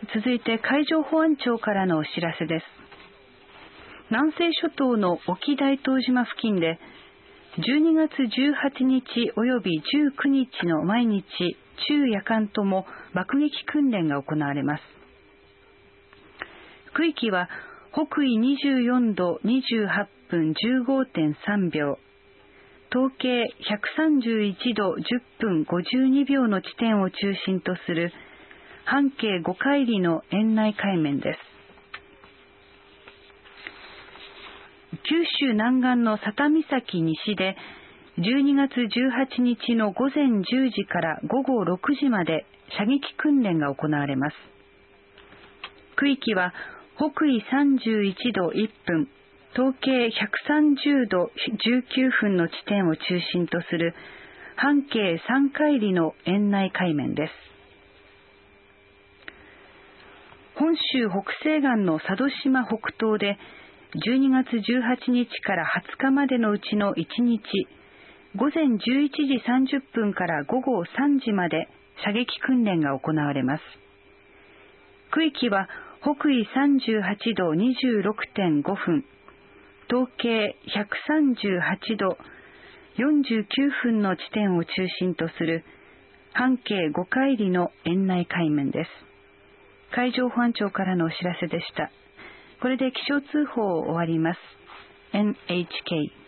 続いて海上保安庁からのお知らせです。南西諸島の沖大東島付近で12月18日および19日の毎日昼夜間とも爆撃訓練が行われます。区域は北緯24度28分 15.3 秒、東経131度10分52秒の地点を中心とする半径5海里の円内海面です。九州南岸の佐多岬西で12月18日の午前10時から午後6時まで射撃訓練が行われます。区域は北緯31度1分、東経130度19分の地点を中心とする半径3海里の円内海面です。本州北西岸の佐渡島北東で12月18日から20日までのうちの1日、午前11時30分から午後3時まで射撃訓練が行われます。区域は北緯38度26.5分、東経138度49分の地点を中心とする半径5海里の円内海面です。海上保安庁からのお知らせでした。これで気象通報を終わります。NHK